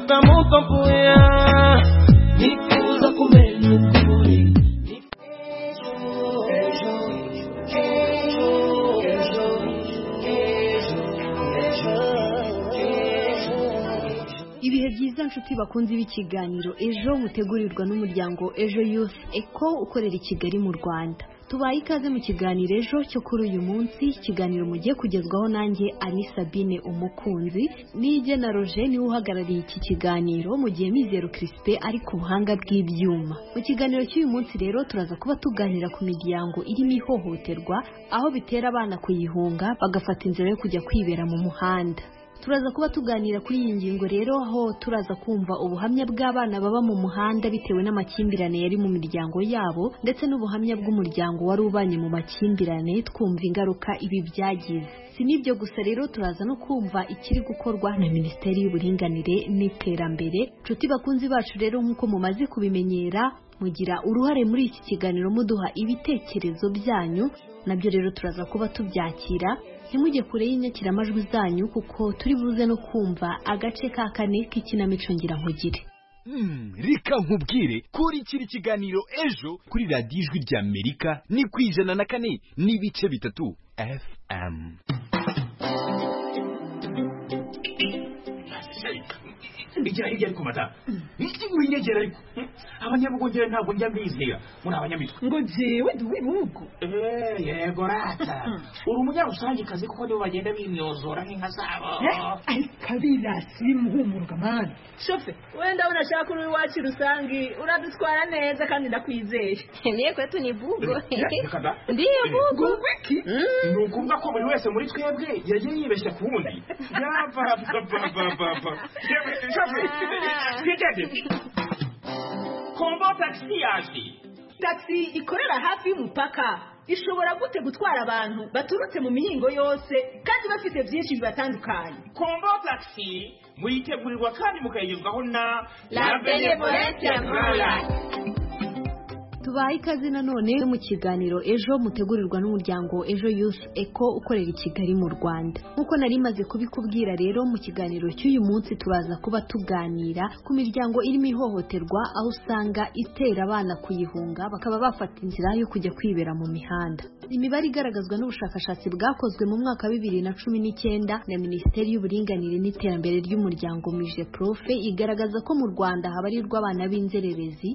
mukamukampuya nifuza kumenya ukuri ibihe byiza nshuti bakunze b'ikiganiro ejo mutegurirwa n'umuryango Ejo Youth Eco ukorera i Kigali mu Rwanda. Tubaye ikaze mu kiganiro ejo cyo kuri uyu munsi. Ikiganiro mugiye kugezwaho nanjye Ani Sabine umukunzi, nije na Roger niwe uhagarariye iki kiganiro, mu gihe Mizero Crispin ari ku buhanga bw'ibyuma. Mu kiganiro cy'uyu munsi rero turaza kuba tuganira ku miryango irimo ihohoterwa, aho bitera abana kuyihunga bagafata inzira yo kujya kwibera mu muhanda. Turaza kuba tuganira kuri iyi ngingo rero, aho turaza kumva ubuhamya bw'abana baba mu muhanda bitewe n'amakimbirane yari mu miryango yabo, ndetse n'ubuhamya bw'umuryango wari ubanye mu makimbirane, twumva ingaruka ibi byagize. Si n'ibyo gusa rero, turaza no kumva ikiri gukorwa na Minisiteri y'Uburinganire n'Iterambere. Nshuti bakunzi bacu rero, nk'uko mumaze kubimenyera, mugira uruhare muri iki kiganiro muduha ibitekerezo byanyu, nabyo rero turaza kuba tubyakira. Ntimujye kure y'inyakiramajwi zanyu, kuko turi buze no kumva agace ka kane k'ikinamico ngira nkugire. Reka nkubwire kuri kiri kiganiro ejo kuri radiyo Ijwi ry'Amerika ni ku 104.3 FM. Bigira hirya ariko mata winyegera ariko abanyabugongera ntabwo njya mbizera muri abanyamitwe ngo jewe duwibugo yego rata uri umunyarusange kazi kuko nibo bagenda bimyozora nk'inka zabo kabira simuhumuruka mani shofe wenda unashaka uri wacu rusangi uradutwara neza kandi ndakwizeye niye kwetu ni bugo ndiye bugo wiki ni ukuvuga ko buri wese muri twebwe yagiye yibeshya ku wundi Kombo taxi yaje. Taxi ikorera hafi y'umupaka ishobora gute gutwara abantu baturutse mu mihingo yose kandi bafite byinshi bibatandukanye. Kombo taxi muyitegurirwa kandi mukayigezwaho na La Benevolence Royal. Tubaye ikaze nanone mu kiganiro ejo mutegurirwa n'umuryango Ejo Youth Eco ukorera i Kigali mu Rwanda. Nkuko nari maze kubikubwira rero, mu kiganiro cy'uyu munsi turaza kuba tuganira ku miryango irimo ihohoterwa, aho usanga itera abana kuyihunga bakaba bafata inzira yo kujya kwibera mu mihanda. Imibare igaragazwa n'ubushakashatsi bwakozwe mu mwaka wa 2019 na Minisiteri y'Uburinganire n'Iterambere ry'Umuryango MIJEPROF igaragaza ko mu Rwanda habarirwa abana b'inzererezi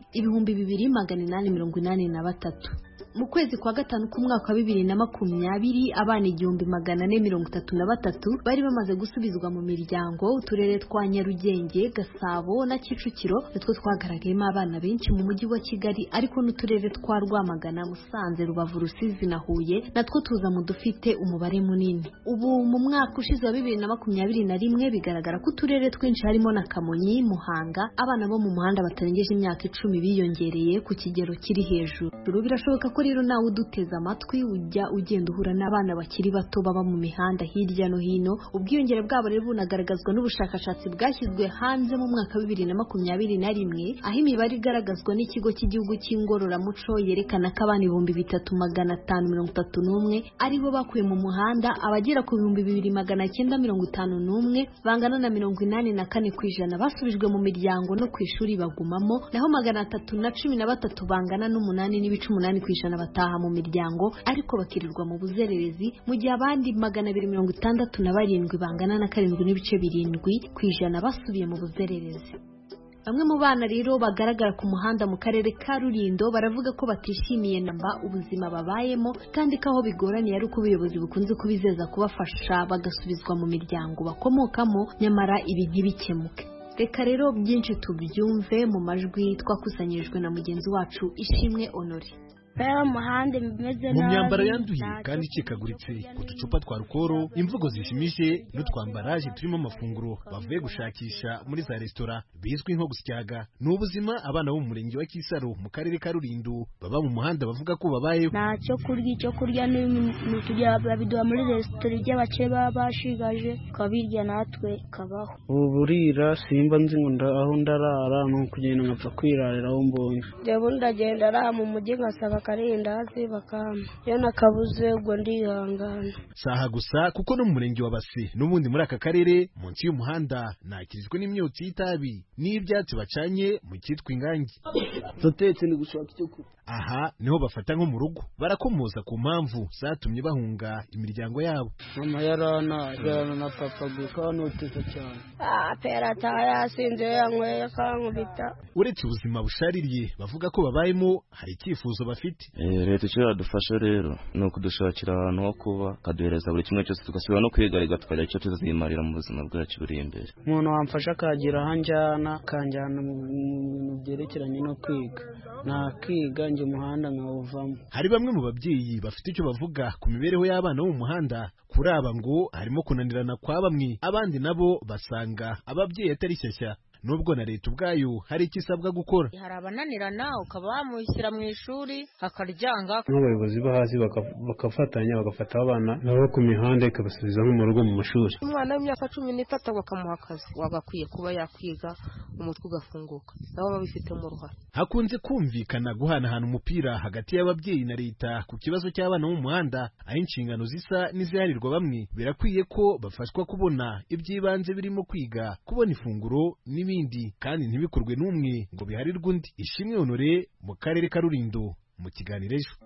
2883. Mu kwezi kwa gatanu k'umwaka wa 2020 abana 1433 bari bamaze gusubizwa mu miryango. Uturere twa Nyarugenge, Gasabo na Kicukiro nitwo twagaragayemo abana benshi mu mujyi wa Kigali, ariko n'uturere twa Rwamagana, Musanze, Rubavu, Rusizi na Huye natwo tuza mu dufite umubare munini. Ubu mu mwaka ushize wa 2021 bigaragara ko uturere twinshi harimo na Kamonyi, Muhanga, abana bo mu muhanda batarengeje imyaka 10 biyongereye ku kigero kiri hejuru. Birashoboka ko rero nawe uduteza amatwi ujya ugenda uhura n'abana bakiri bato baba mu mihanda hirya no hino. Ubwiyongere bwabo rero bunagaragazwa n'ubushakashatsi bwashyizwe hanze mu mwaka wa 2021, aho imibare igaragazwa n'ikigo cy'igihugu cy'ingororamuco yerekana ko abana 3531 aribo bakuye mu muhanda, abagera ku 2951 bangana na 84% basubijwe mu miryango no ku ishuri bagumamo, naho 313 bangana n'8.8% bataha mu miryango ariko bakirirwa mu buzererezi, mu gihe abandi 267 bangana na 7.7% basubiye mu buzererezi. Bamwe mu bana rero bagaragara ku muhanda mu karere ka Rulindo baravuga ko batishimiye namba ubuzima babayemo, kandi ko aho bigoraniye ari uko ubuyobozi bukunze kubizeza kubafasha bagasubizwa mu miryango bakomokamo, nyamara ibi ntibikemuke. Reka rero byinshi tubyumve mu majwi twakusanyirijwe na mugenzi wacu Ishimwe Honore. Muhanda bimeze mu myambaro yanduye kandi icikaguritse, uducupa twa rukoro, imvugo zishimije n'utwambaraje turimo amafunguro bavuye gushakisha muri za resitora bizwi nko gusyaga. Ni ubuzima abana bo mu murenge wa Kisaro mu karere ka Rulindo baba mu muhanda bavuga ko babayeho. Ntacyo kurya, icyo kurya n'utujya babiduha muri resitora y'abace babashigaje kabirya natwe kabaho. Uburira simba nzi ngo aho ndarara no kugenda nkapfa kwirarira aho mbonye. Jyewe ndagenda ara mu mujyi ngasaba akarindazi bakampa iyo nakabuze ubwo ndihangana. Saha gusa kuko no mu murenge wa Base n'ubundi muri aka karere munsi y'umuhanda nakirizwe n'imyotsi y'itabi n'ibyatsi bacanye mu cyitwa ingangi. Tutetse ni gushaka icyo kurya. Aha niho bafata nko mu rugo barakomoza ku mpamvu zatumye bahunga imiryango yabo. Mama yarana na papa gusa noteza cyane. Pera yasinze yanyweye kankubita. Uretse ubuzima bushaririye bavuga ko babayemo hari icyifuzo bafite. Leta icyo yadufasha rero ni ukudushakira ahantu ho kuba kaduhereza buri kimwe cyose tugasubira no kwiga tukagira icyo tuzimarira mu buzima bwacu buri imbere. Umuntu wamfasha akagira ahanjyana kanjyana mu bintu byerekeranye no kwiga nakiga njye umuhanda nkawuvamo. Hari bamwe mu babyeyi bafite icyo bavuga ku mibereho y'abana bo mu muhanda. Kuri aba ngo harimo kunanirana kwa bamwe, abandi nabo basanga ababyeyi atari shyashya nubwo na leta ubwayo hari ikisabwa gukora. Hari abananirana ukaba wamushyira mu ishuri akaryanga. N'abayobozi bo hasi bakafatanya bagafata abana nabo ku mihanda ikabasubiza nko mu rugo mu mashuri. Umwana w'imyaka 13 bakamuha akazi wagakwiye kuba yakwiga umutwe ugafunguka nabo babifitemo uruhare. Hakunze kumvikana guhanahana umupira hagati y'ababyeyi na leta ku kibazo cy'abana mu muhanda, aho inshingano zisa n'iziharirwa bamwe. Birakwiye ko bafashwa kubona iby'ibanze birimo kwiga, kubona ifunguro n'ibindi, kandi ntibikorwe n'umwe ngo biharirwe undi. Ishimwe Honore mu karere ka Rulindo mu kiganiro ejo.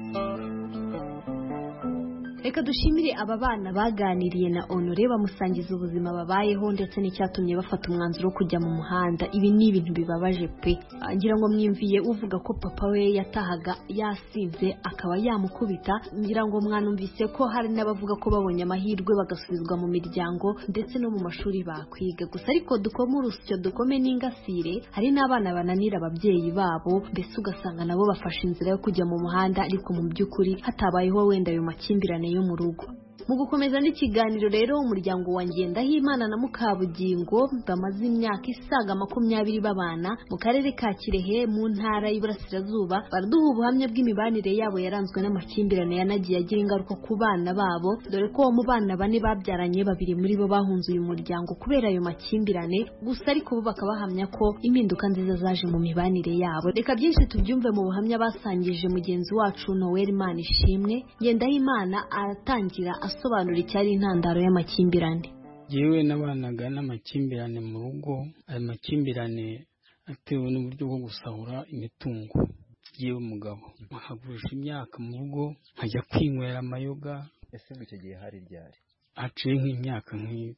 Reka dushimire aba bana baganiriye na Honore bamusangiza ubuzima babayeho ndetse n'icyatumye bafata umwanzuro wo kujya mu muhanda. Ibi ni ibintu bibabaje pe. Ngira ngo mwimviye uvuga ko papa we yatahaga yasinze akaba yamukubita. Ngira ngo mwanumvise ko hari n'abavuga ko babonye amahirwe bagasubizwa mu miryango ndetse no mu mashuri bakwiga. Gusa ariko dukoma urusyo dukome n'ingasire, hari n'abana bananira ababyeyi babo, mbese ugasanga nabo bafashe inzira yo kujya mu muhanda ariko mu by'ukuri hatabayeho wenda ayo makimbirane yo mu rugo. Mu gukomeza n'ikiganiro rero, umuryango wa Ngendahimana na Mukabugingo bamaze imyaka isaga 20 babana mu karere ka Kirehe mu ntara y'Iburasirazuba, baraduha ubuhamya bw'imibanire yabo yaranzwe n'amakimbirane yanagiye agira ingaruka ku bana babo, dore ko mu bana 4 babyaranye 2 muri bo bahunze uyu muryango kubera ayo makimbirane. Gusa ariko bo bakabahamya ko impinduka nziza zaje mu mibanire yabo. Reka byinshi tubyumve mu buhamya basangije mugenzi wacu Noel Manishimwe. Ngendahimana aratangira asobanura icyari intandaro y'amakimbirane. Yewe nabanaga n'amakimbirane mu rugo, ayo makimbirane atewe n'uburyo bwo gusahura imitungo. Yewe umugabo akagurisha imyaka mu rugo nkajya kwinywera amayoga. Ese icyo gihe hari ryari? Aciye nk'imyaka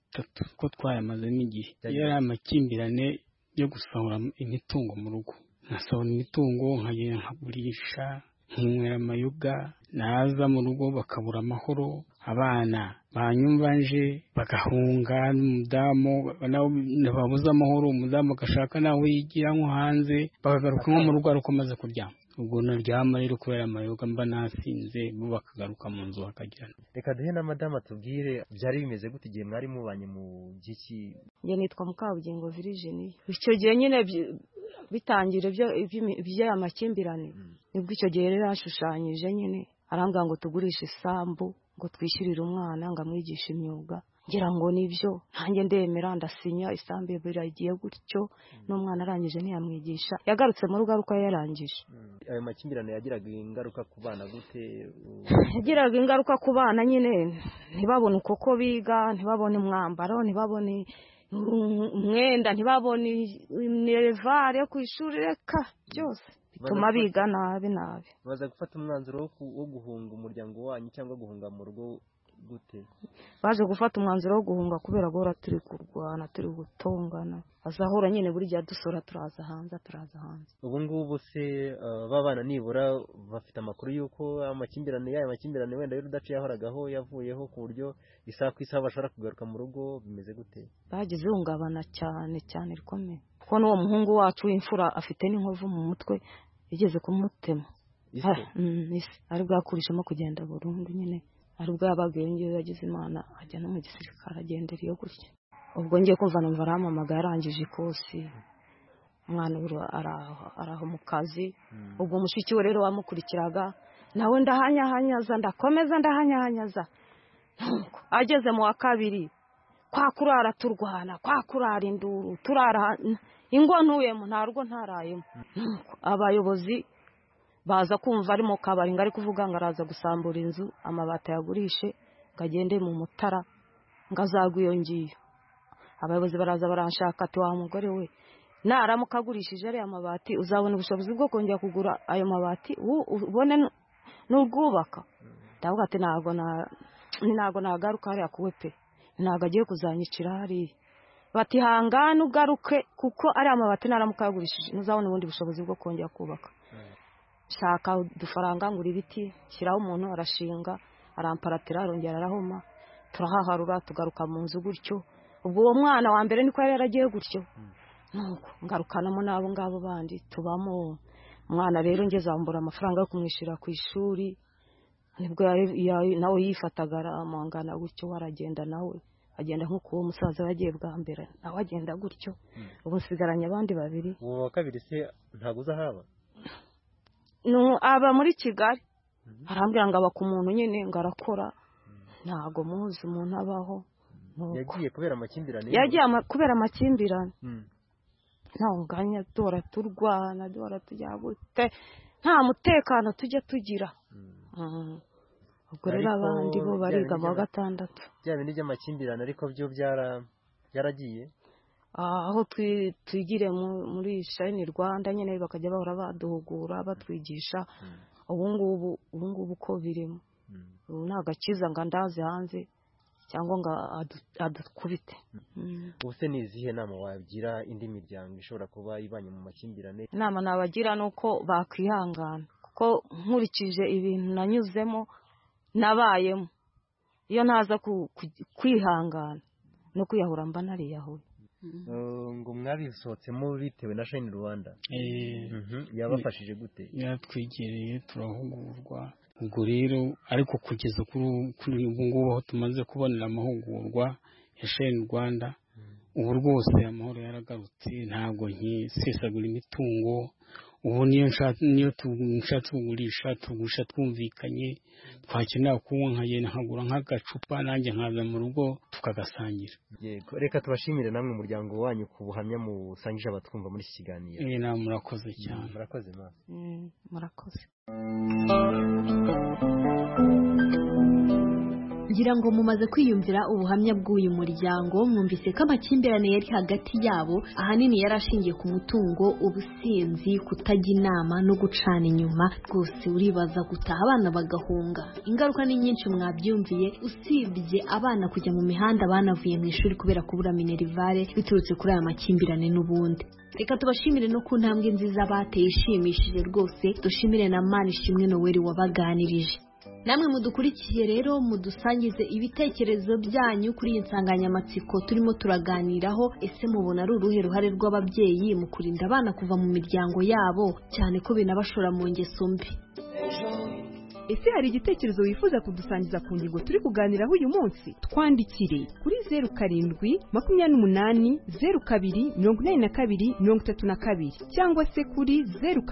3 ko twayamazemo igihe. Yari amakimbirane yo gusahura imitungo mu rugo. Nasahura imitungo nkagenda nkagurisha nkinywera amayoga, naza mu rugo bakabura amahoro, abana banyumva nje bagahunga, n'umudamu nababuza amahoro, umudamu agashaka nawe yigira nko hanze, bakagaruka nko mu rugo ariko maze kuryama. Ubwo naryama rero kubera amayoga mba nasinze, bo bakagaruka mu nzu bakagirana. Reka duhe na madame atubwire byari bimeze gute igihe mwari mubanye mu giki? Nge nitwa Mukabugingo Virginie. Icyo gihe nyine bitangira ibyo amakimbirane, nibwo icyo gihe rero ashushanyije nyine arambwira ngo tugurishe isambu ngo twishyurire umwana ngo amwigishe imyuga. Ngira ngo nibyo nanjye ndemera ndasinya, isambu biragiye gutyo, n'umwana arangije ntiyamwigisha, yagarutse mu rugo aruko yarangije. Ayo makimbirane yagiraga ingaruka ku bana gute? Yagiraga ingaruka ku bana nyine, ntibabone uko biga, ntibabone umwambaro, ntibabone umwenda, ntibabone minerivare yo ku ishuri, reka byose bituma biga nabi. Baza gufata umwanzuro wo guhunga umuryango wanyu cyangwa guhunga mu rugo gute? Baje gufata umwanzuro wo guhunga kubera gora turi kurwana, turi gutongana, azahura nyine buri gihe dusora turaza hanze. Ubu ngubu se babana nibura bafite amakuru yuko amakimbirane wenda y'urudaca yahoragaho yavuyeho ku buryo isaha ku isaha bashobora kugaruka mu rugo, bimeze gute? Bagize ihungabana cyane rikomeye, kuko n'uwo muhungu wacu w'imfura afite n'inkovu mu mutwe igeze kumutema. Ari bwakurishamo kugenda burundu nyine, ari bwo yabagenge yagize Imana ajya no mu gisirikare agendera iyo gutya. Ubwo ngiye kumva numva arampamagaye yarangije ikosi, umwana araho mu kazi. Ubwo mushiki we rero wamukurikiraga nawe ndahanyahanyaza, ndahanyahanyaza. Ageze mu wa 2 kwa kurara turwana, kwa kurara induru, turara ingo ntuyemo, nta rugo ntarayemo. Abayobozi baza kumva ari mu kabari ngari kuvuga ngo araza gusambura inzu amabati yagurishe ngagende mu Mutara ngazagwa iyo ngiyo. Abayobozi baraza baranshaka ati wa mugore we naramuka agurishije ari amabati uzabona ubushobozi bwo kongera kugura ayo mabati ubone n'ubwubaka. Ndavuga ati ntago nagaruka hariya kuwe pe, ntago agiye kuzanyicira hariya. Bati hangana ugaruke kuko ari amabati naramuka yagurishije ntuzabona ubundi bushobozi bwo kongera kubaka. Shaka udufaranga ngura ibiti shyiraho umuntu arashinga aramparatira arongera arahoma turahaharura tugaruka mu nzu gutyo. Ubwo uwo mwana wa mbere niko yari yaragiye gutyo nuko ngarukanamo n'abo ngabo bandi tubamo. Umwana rero ngeze ambura amafaranga yo kumwishyura ku ishuri nibwo nawe yifataga aramangana gutyo waragenda nawe agenda nk'uko uwo musaza yagiye bwa mbere nawe agenda gutyo. Ubu nsigaranye abandi babiri. Uwo wa kabiri se ntago uzahaba? Aba muri Kigali arambwira ngo aba ku muntu nyine ngo arakora ntago muzi umuntu abaho. Yagiye kubera amakimbirane? Yagiye kubera amakimbirane. Ntanganya dora turwana dora tujya gute nta mutekano tujya tugira. Ubwo rero abandi bo bariga mu gatandatu. Bya bindi by'amakimbirane ariko byo byaragiye aho twigire muri Shine Rwanda nyine bakajya bahora baduhugura batwigisha. Ubu ngubu ko birimo nta gakiza ngo ndaze hanze cyangwa ngo adukubite. Ubuse ni izihe nama wagira indi miryango ishobora kuba ibanye mu makimbirane? Inama nabagira nuko bakwihangana kuko nkurikije ibintu nanyuzemo nabayemo iyo ntaza kwihangana no kwiyahura mba nariyahuye. Ngo mwabisohotsemo bitewe na Shine Rwanda yabafashije gute? Yatwegereye turahugurwa. Ubwo rero ariko kugeza kuri ubu ngubu aho tumaze kubonera amahugurwa ya Shine Rwanda ubu rwose amahoro yaragarutse ntabwo nkisesagura imitungo. Ubu niyo nshatse tugurisha twumvikanye twakenera kunywa nkagenda nkagura nk'agacupa nanjye nkaza mu rugo tukagasangira. Yego reka tubashimire namwe umuryango wanyu ku buhamya musangije abatwumva muri iki kiganiro. Na murakoze cyane. Murakoze ma. Murakoze. ngira ngo mumaze kwiyumvira ubuhamya bw'uyu muryango mwumvise ko amakimbirane yari hagati yabo ahanini yari ashingiye ku mutungo, ubusinzi, kutajya inama no gucana inyuma. Rwose uribaza gutaha abana bagahunga, ingaruka ni nyinshi mwabyumviye, usibye abana kujya mu mihanda banavuye mu ishuri kubera kubura minerivare biturutse kuri aya makimbirane n'ubundi. Reka tubashimire no ku ntambwe nziza bateye ishimishije rwose. Dushimire na Manishimwe Noel wabaganirije. Namwe mudukurikiye rero mudusangize ibitekerezo byanyu kuri iyi nsanganyamatsiko turimo turaganiraho. Ese mubona ari uruhe ruhare rw'ababyeyi mu kurinda abana kuva mu miryango yabo, cyane ko binabashora mu ngeso mbi? Ese hari igitekerezo wifuza kudusangiza ku ngingo turi kuganiraho uyu munsi? Twandikire kuri 0728028232 cyangwa se kuri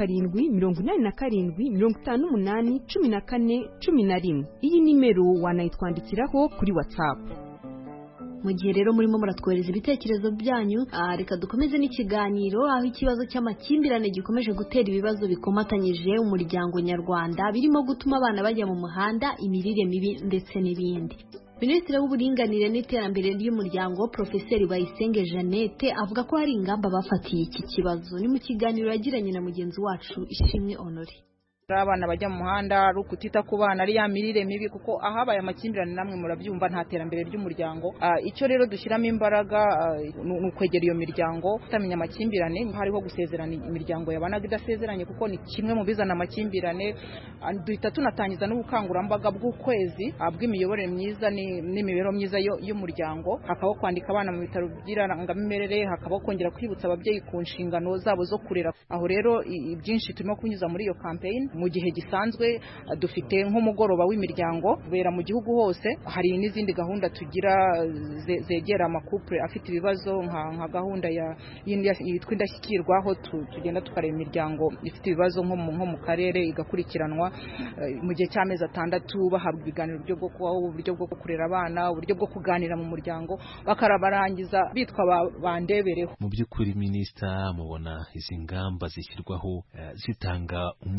0787581411. Iyi nimero wanayitwandikiraho kuri WhatsApp. Mu gihe rero murimo muratwohereza ibitekerezo byanyu, reka dukomeze n'ikiganiro, aho ikibazo cy'amakimbirane gikomeje gutera ibibazo bikomatanyije umuryango nyarwanda, birimo gutuma abana bajya mu muhanda, imirire mibi ndetse n'ibindi. Minisitiri w'uburinganire n'iterambere ry'umuryango Profeseri Bayisenge Jeannette avuga ko hari ingamba bafatiye iki kibazo. Ni mu kiganiro yagiranye na mugenzi wacu Ishimwe Honore. Abana bajya mu muhanda ari ukutita ku bana, ari ya mirire mibi, kuko ahabaye amakimbirane namwe murabyumva nta terambere ry'umuryango. Icyo rero dushyiramo imbaraga ni ukwegera iyo miryango, kutamenya amakimbirane. Hariho gusezerana imiryango yabanaga idasezeranye kuko ni kimwe mu bizana amakimbirane. Duhita tunatangiza n'ubukangurambaga bw'ukwezi bw'imiyoborere myiza n'imibereho myiza y'umuryango. Hakabaho kwandika abana mu bitaro by'irangamimerere, hakabaho kongera kwibutsa ababyeyi ku nshingano zabo zo kurera. Aho rero byinshi turimo kunyuza muri iyo campaign. Mu gihe gisanzwe dufite nk'umugoroba w'imiryango ubera mu gihugu hose. Hari n'izindi gahunda tugira zegera amakupure afite ibibazo, nka gahunda yitwa Indashyikirwa, aho tugenda tukareba imiryango ifite ibibazo nko mu karere igakurikiranwa mu gihe cy'amezi 6, bahabwa ibiganiro uburyo bwo kubaho, uburyo bwo kurera abana, uburyo bwo kuganira mu muryango, bakarabarangiza bitwa bandebereho. Mu by'ukuri Minisita, mubona izi ngamba zishyirwaho zitanga umuti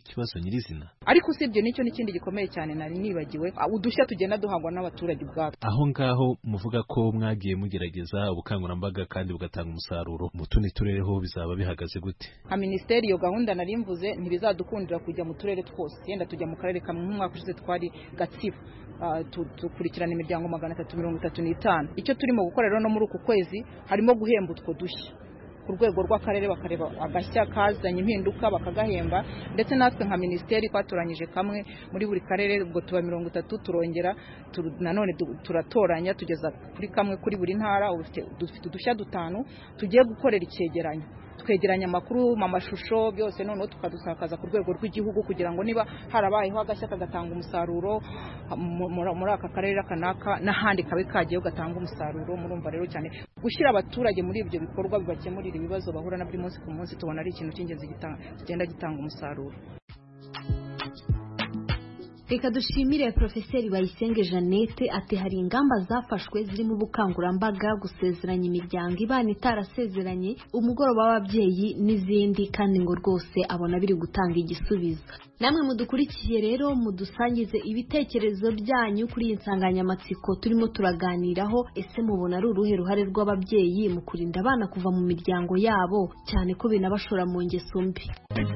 ikibazo nyirizina. Ariko usibye nicyo n'ikindi gikomeye cyane nari nibagiwe, udushya tugenda duhangwa n'abaturage ubwabo. Aho ngaho muvuga ko mwagiye mugerageza ubukangurambaga kandi bugatanga umusaruro, mu tundi turere ho bizaba bihagaze gute? Nka minisiteri iyo gahunda nari mvuze ntibizadukundira kujya mu turere twose, yenda tujya mu karere kamwe. Nk'umwaka ushize twari Gatsibo, dukurikirana imiryango 335. Icyo turimo gukora rero no muri uku kwezi harimo guhemba utwo dushya ku rwego rw'akarere, bakareba agashya kazanye impinduka bakagahemba, ndetse natwe nka minisiteri twatoranyije kamwe muri buri karere, ubwo tuba 30, turongera nanone turatoranya tugeza kuri kamwe kuri buri ntara. Dufite udushya 5 tugiye gukorera icyegeranyo, twegeranya amakuru mu mashusho byose, noneho tukadusakaza ku rwego rw'igihugu kugira ngo niba harabayeho agashya kagatanga umusaruro muri aka karere kanaka n'ahandi kabe kagiye gatanga umusaruro. Murumva rero cyane gushyira abaturage muri ibyo bikorwa bibakemurira ibibazo bahura na buri munsi ku munsi, tubona ari ikintu cy'ingenzi kigenda gitanga umusaruro. Reka dushimire Profeseri Bayisenge Jeannette. Ati hari ingamba zafashwe zirimo ubukangurambaga, gusezeranya imiryango ibana itarasezeranye, umugoroba w'ababyeyi n'izindi, kandi ngo rwose abona biri gutanga igisubizo. Namwe mudukurikiye rero mudusangize ibitekerezo byanyu kuri iyi nsanganyamatsiko turimo turaganiraho. Ese mubona ari uruhe ruhare rw'ababyeyi mu kurinda abana kuva mu miryango yabo, cyane ko binabashora mu ngeso mbi?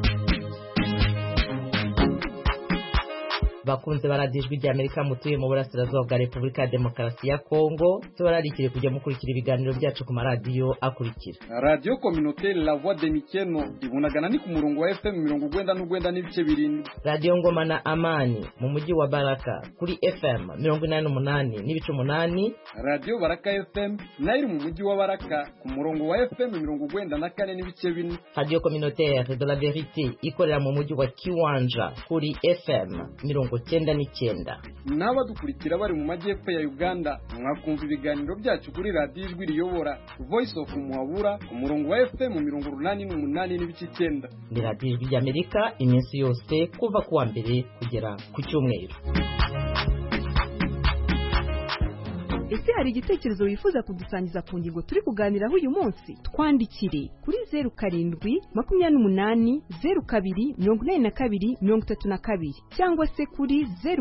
Bakunze baradijwe rya Amerika mutuye mu burasirazuba bwa Repubulika ya Demokarasi ya Kongo, tubararikire kujya mukurikira ibiganiro byacu ku maradiyo akurikira: Radio Communautaire La Voix de Mikeno ibunagana ni ku murongo wa FM 99 n'ibice 7, Radio Ngoma na Amani mu mujyi wa Baraka kuri FM 88 n'ibice 8, Radio Baraka FM nayo mu mujyi wa Baraka ku murongo wa FM 94 n'ibice 4, Radio Communautaire de la Vérité ikorera mu mujyi wa Kiwanja kuri FM 99. N'abadukurikira bari mu majyepfo ya Uganda mwakumva ibiganiro byacu kuri Radio Ijwi Riyobora Voice of Muhabura ku murongo wa FM 88 n'ibice 9. Ni Radio Ijwi ry'Amerika iminsi yose kuva kuwa mbere kugera ku cyumweru. Ese hari igitekerezo wifuza kudusangiza ku ngingo turi kuganiraho uyu munsi? Twandikire kuri 0728024232 cyangwa se kuri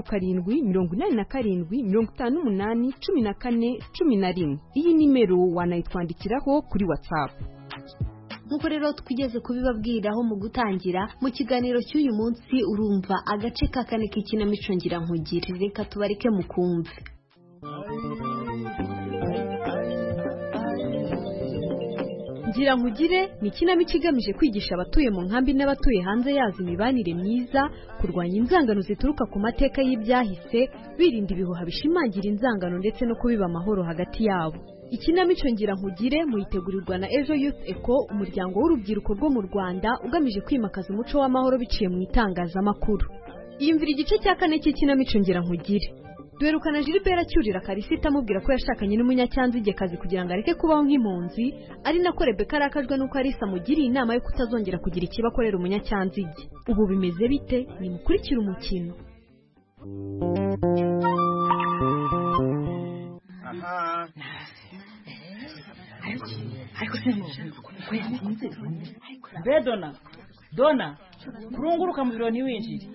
0787581411. Iyi nimero wanayitwandikiraho kuri WhatsApp. Nkuko rero twigeze kubibabwiraho mu gutangira mu kiganiro cy'uyu munsi, urumva agace ka 4 k'ikinamico ngira nkugire. Reka tubareke mukumve. Ngira nkugire ni ikinamico igamije kwigisha abatuye mu nkambi n'abatuye hanze yazo imibanire myiza, kurwanya inzangano zituruka ku mateka y'ibyahise, birinda ibihuha bishimangira inzangano ndetse no kubiba amahoro hagati yabo. Ikinamico ngira nkugire muyitegurirwa na Ejo Youth Eco, umuryango w'urubyiruko rwo mu Rwanda ugamije kwimakaza umuco w'amahoro biciye mu itangazamakuru. Iyumvira igice cya 4 cy'ikinamico ngira nkugire. Duherukana Gilbert acyurira Karisita amubwira ko yashakanye n'umunyacyanzigekazi kugira ngo areke kubaho nk'impunzi, ari nako Rebeka arakajwe nuko Arisa amugiriye inama yo kutazongera kugira ikibakorera umunyacyanzige. Ubu bimeze bite? Ni mukurikira umukino. Aha. Ariko Bedona Dona kurunguruka mu biro ntiwinjire.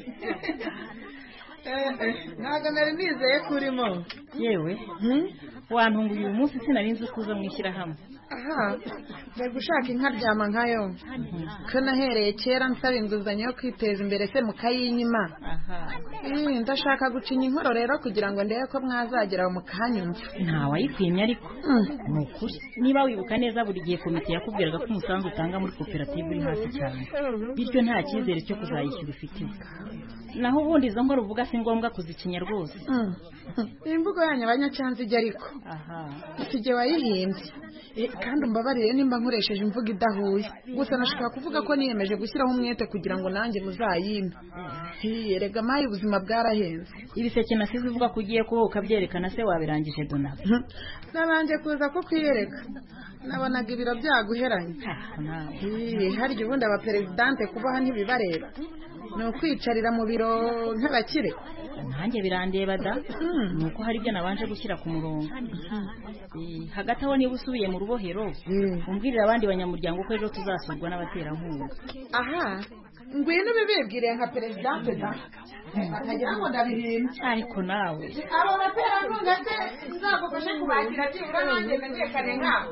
Ntabwo nari nizeye ko urimo. Yewe wantunguye uyu munsi sinari nzi kuza mwishyirahamwe. Aha, bari gushaka inka ryama nkayo. Ko nahereye kera nsaba inguzanyo yo kwiteza imbere se mukayinyima. Aha. Ndashaka gucinya inkoro rero kugira ngo ndebe ko mwazagera mu kanyumva. Nta wayikwimye ariko. Ni ukuri. Niba wibuka neza buri gihe komite yakubwiraga ko umusanzu utanga muri koperative uri hasi cyane. Bityo nta cyizere cyo kuzayishyura ufitiwe. Naho ubundi izo nkoro uvuga si ngombwa kuzicinya rwose. Imvugo yanyu abanyacyanzige ariko. Aha. Sije wayihimbye. Kandi umbabarire nimba nkoresheje imvugo idahuye. Gusa nashaka kuvuga ko niyemeje gushyiraho umwete kugira ngo nanjye muzayime. Erega mayi ubuzima bwarahenze. Ibiseke nasize uvuga ko ugiye kuba ukabyerekana se wabirangije Dona. Nabanje kuza ko kwiyereka. Nabonaga ibiro byaguheranye. Harya ubundi abaperezidante kubaha ntibibareba. Ni ukwicarira mu biro nk'abakire. Nanjye birandeba da. Nuko hari ibyo nabanje gushyira ku murongo. Hagati aho niba usubiye mu rubohero umbwirira abandi banyamuryango ko ejo tuzasurwa n'abaterankunga. Aha, ngwino ubibibwire nka perezidante da bakagira ngo ndabihimbye ariko nawe abo baterankunga se nzagufashe kubakira byibura nanjye menyekane nkabo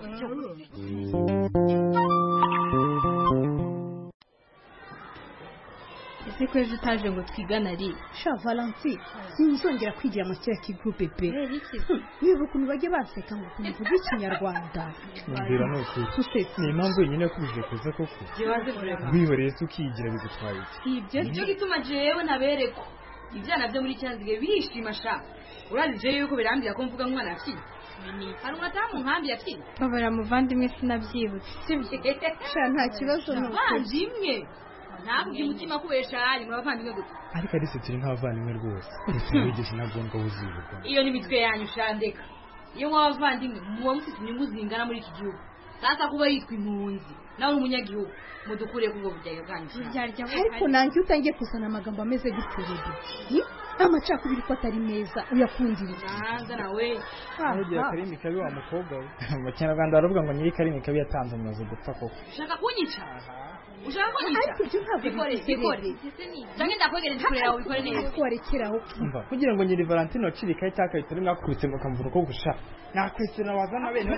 ese ko ejo utaje ngo twigane ari sha Valentine sinzongera kwigira mu kiriya kigo bebe niba ukuntu bajya baseka ngo ukuntu uvuga ikinyarwanda mbwira ni ukuri ni impamvu nyine yakubije kuza koko wihoreye se ukiyigira bigutwaye ibyo nicyo gituma jewe nabereko ibyana byo muri cyanzige birishima sha urazi jewe yuko birambira ko mvuga mwana yakiri hari umwata mu nkambi yakiri babara muvandimwe sinabyibutse sha nta kibazo n'ubuvandimwe ntabwo umutima kubesha ari mu bavandimwe gusa ariko ari se turi nk'abavandimwe rwose wigisha ntabwo wuzibuka iyo ni mitwe yanyu shandeka iyo mw'abavandimwe muba mufite inyungu zingana muri iki gihugu sasa kuba yitwa impunzi nawe umunyagihugu mudukure kubwo bujyayo bwanyu ariko nanjye utangiye kuzana amagambo ameze gutyo rero amacakubiri ko atari meza uyakundira nanga nawe ugiye karimi kabi wa mukobwa we mu kinyarwanda baravuga ngo nyiri karimi kabi yatanze umunazo gupfa koko ushaka kunyica ushaka kunyica bikore cyangwa ndakwegereza kure yawe bikore neza warekeraho kugira ngo nyiri Valentine wacirika itaka bitari mwakubitse mukamvura uko gusha nakwesera wazana bene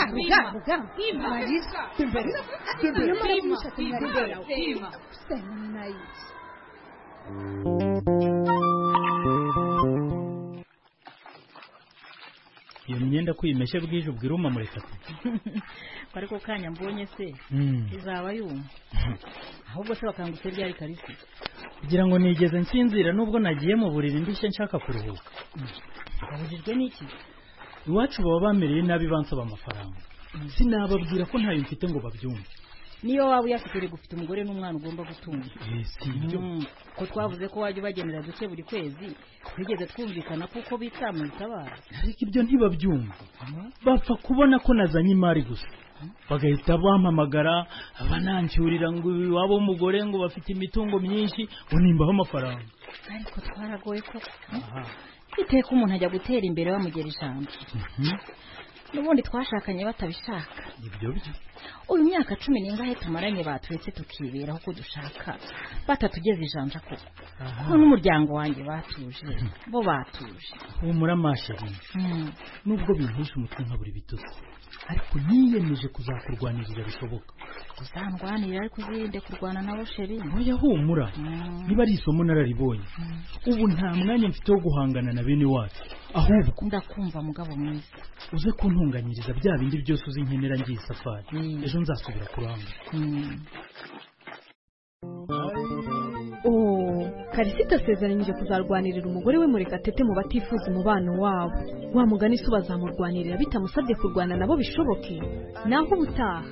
iyo myenda kuyimeshe bwije ubwira umamureka ariko kanya mbonye se izaba yumva ahubwo se bakangutse ryari karisi kugira ngo nigeze nsinzira nubwo nagiye mu buriri ndishye nshaka kuruhuka babujijwe n'iki iwacu baba bamereye nabi bansaba amafaranga sinababwira ko ntayo mfite ngo babyumve niyo waba uyafite gufite umugore n'umwana ugomba gutunga ko twavuze ko wajya ubagenera duke buri kwezi twigeze twumvikana kuko bitamu itabara ariko ibyo ntibabyumva bapfa kubona ko nazanye imari gusa bagahita bampamagara banancyurira ngo iwabo w'umugore ngo bafite imitungo myinshi ngo nimbaho amafaranga ariko twaragoye koko iteka umuntu ajya gutera imbere bamugera ijambo n'ubundi twashakanye batabishaka ibyo byo uyu myaka 10 n'ingahe tumaranye baturetse tukiberaho ko dushaka batatugeze ijanja koko ko n'umuryango wanjye batuje bo batuje humura masheri nubwo bintisha umutwe nka buri bitose ariko niyemeje kuzakurwanirira bishoboka uzandwanira ariko uzirinde kurwana nabo sheri oya humura niba ari isomo nararibonye ubu nta mwanya mfite wo guhangana na bene wacu ahubwo ndakumva mugabo mwiza uze kuntunganyiriza bya bindi byose uzi nkenera ngiye safari ejo nzasubira kuranga Karisita asezeranyije kuzarwanirira umugore we Murekatete mu batifuza umubano wabo wa mugani se bazamurwanirira bitamusabye kurwana nabo bishoboke naho ubutaha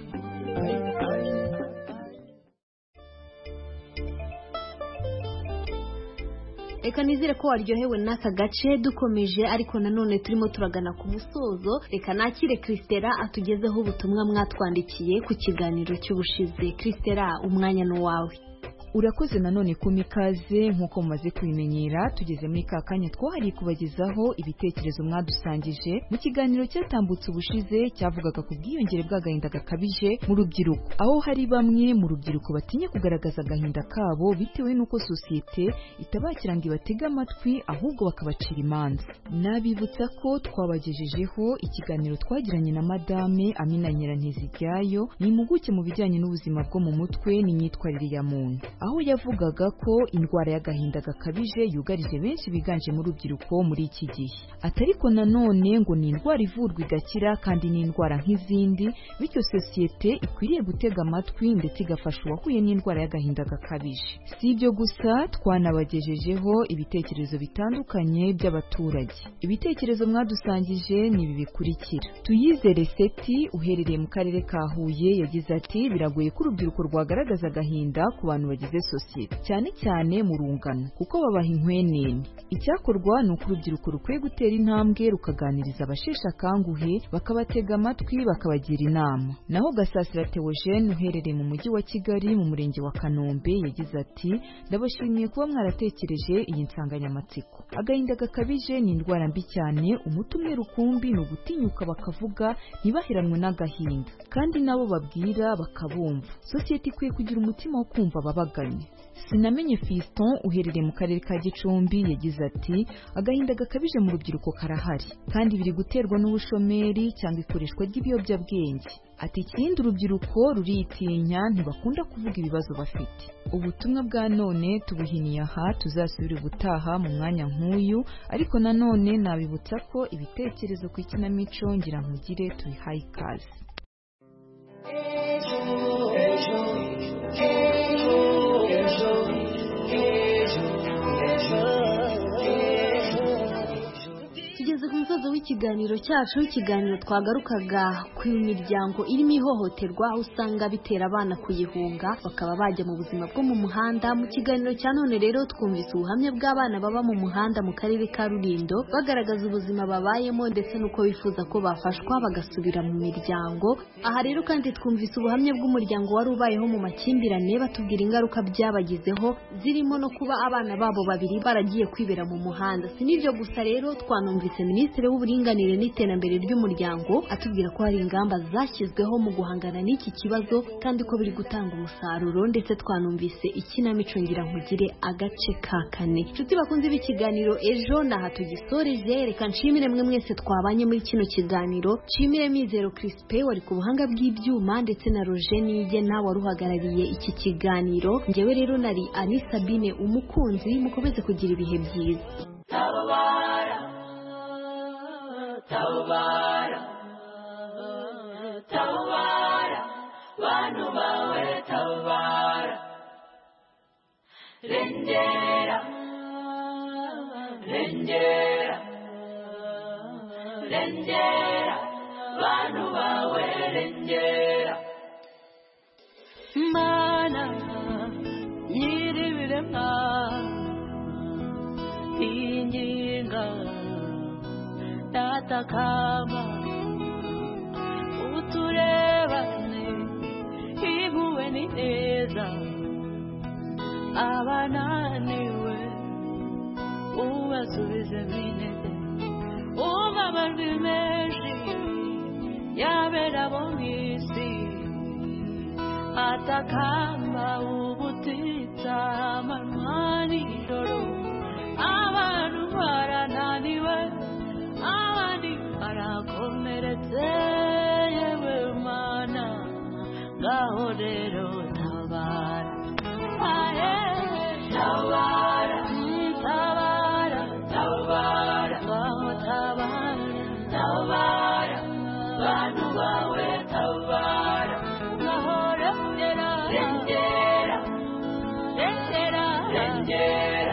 Reka nizere ko waryohewe n'aka gace dukomeje ariko nanone turimo turagana ku musozo reka nakire Kristera atugezeho ubutumwa mwatwandikiye ku kiganiro cy'ubushize Kristera umwanya n'uwawe urakoze nanone kumikaze nk'uko mumaze kubimenyera tugeze muri ka kanya twahariye kubagezaho ibitekerezo mwadusangije mu kiganiro cyatambutse ubushize cyavugaga ku bwiyongere bw'agahinda gakabije mu rubyiruko aho hari bamwe mu rubyiruko batinya kugaragaza agahinda kabo bitewe n'uko sosiyete itabakira ngo ibatege amatwi ahubwo bakabacira imanza nabibutsa ko twabagejejeho ikiganiro twagiranye na Madame Amina Nyiranteziryayo ni impuguke mu bijyanye n'ubuzima bwo mu mutwe n'imyitwarire ya muntu aho yavugaga ko indwara y'agahinda gakabije yugarije benshi biganje mu rubyiruko muri iki gihe atariko nanone ngo ni indwara ivurwa igakira kandi ni indwara nk'izindi bityo sosiyete ikwiriye gutega amatwi ndetse igafasha uwahuye n'indwara y'agahinda gakabije si ibyo gusa twanabagejejeho ibitekerezo bitandukanye by'abaturage ibitekerezo mwadusangije ni ibi bikurikira Tuyizere Seti uherereye mu karere ka Huye yagize ati biragoye ko urubyiruko rwagaragaza agahinda ku bantu bagize sosiyete cyane cyane mu rungano kuko babaha inkwenene icyakorwa ni uko urubyiruko rukwiye gutera intambwe rukaganiriza abasheshe akanguhe bakabatega amatwi bakabagira inama naho Gasasira Theogene uherereye mu mujyi wa Kigali mu murenge wa Kanombe yagize ati ndabashimiye kuba mwaratekereje iyi nsanganyamatsiko agahinda gakabije ni indwara mbi cyane umuti umwe rukumbi ni ugutinyuka bakavuga ntibaheranwe n'agahinda kandi nabo babwira bakabumva sosiyete ikwiye kugira umutima wo kumva ababaga bitandukanye. Sinamenye Fiston uherereye mu karere ka Gicumbi yagize ati agahinda gakabije mu rubyiruko karahari kandi biri guterwa n'ubushomeri cyangwa ikoreshwa ry'ibiyobyabwenge. Ati ikindi urubyiruko ruritinya ntibakunda kuvuga ibibazo bafite. Ubutumwa bwa none tubuhiniye aha tuzasubira gutaha mu mwanya nk'uyu ariko nanone nabibutsa ko ibitekerezo ku ikinamico ngira nkugire tubihaye ikaze. Tugeze ku musozo w'ikiganiro cyacu, ikiganiro twagarukaga ku miryango irimo ihohoterwa aho usanga bitera abana kuyihunga bakaba bajya mu buzima bwo mu muhanda. Mu kiganiro cya none rero twumvise ubuhamya bw'abana baba mu muhanda mu karere ka Rulindo bagaragaza ubuzima babayemo ndetse n'uko bifuza ko bafashwa bagasubira mu miryango. Aha rero kandi twumvise ubuhamya bw'umuryango wari ubayeho mu makimbirane batubwira ingaruka byabagizeho zirimo no kuba abana babo babiri baragiye kwibera mu muhanda. Si n'ibyo gusa rero twanumvise Minisitiri w'Uburinganire n'Iterambere ry'Umuryango atubwira ko hari ingamba zashyizweho mu guhangana n'iki kibazo kandi ko biri gutanga umusaruro, ndetse twanumvise ikinamico ngira nkugire agace ka 4. Inshuti bakunze b'ikiganiro ejo naha tugisoreje, reka nshimire mwe mwese twabanye muri kino kiganiro. Nshimire Mizero Crispin wari ku buhanga bw'ibyuma ndetse na Roger Niyigena waruhagarariye iki kiganiro. Ngewe rero nari Ani Sabine umukunzi, mukomeze kugira ibihe byiza. Tawara, tawara, bantu bawe tawara, rengera, rengera, rengera, bantu bawe rengera. Mana, nyiribiremwa, inginga. Tatakama uturebane ibuwe ni neza abananiwe ubasubize minete umabajwe menshi yabera bo mwisi atakamba ubutitsa amanwani joro abantu barananiwe abandi barakomeretse yewe Mana ngaho rero tabara tabara tabara tabara ngaho tabara tabara bantu bawe tabara ngaho rengera rengera rengera rengera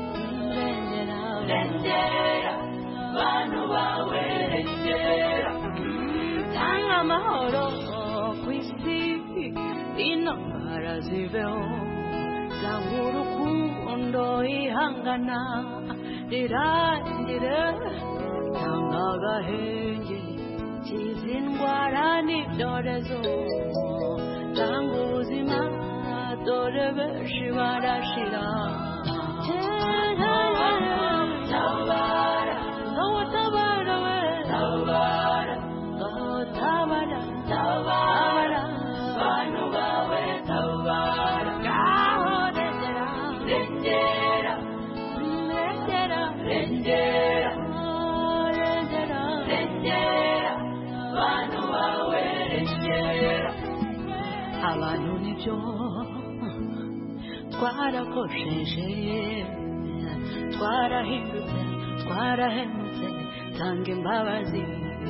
rengera bantu bawe rengera. Tanga amahoro ku isi intambara ziveho, tanga urukundo ihangana rirangire, tanga agahenge kiza indwara n'ibyorezo, tanga ubuzima dore benshi barashira. Tabara, tabara we, tabara, tabara, tabara, bantu bawe tabara. Rengera, rengera, rengera, rengera, rengera, rengera, bantu bawe rengera. Abantu nibyo twarakosheje, twarahindutse, twarahemutse, tanga imbabazi,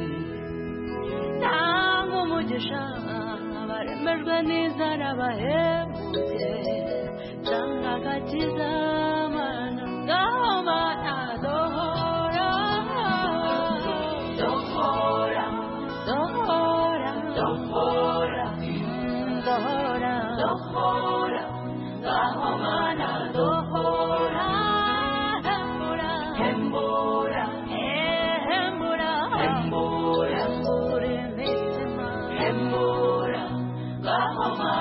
tanga umugisha abaremejwe n'inzara bahemutse, tanga agakiza Mana, ngaho Mana dohora, dohora, dohora, dohora, dohora, dohora, ngaho Mana dohora. Hembura, hembura, hembura, hembura, hembura, hembura,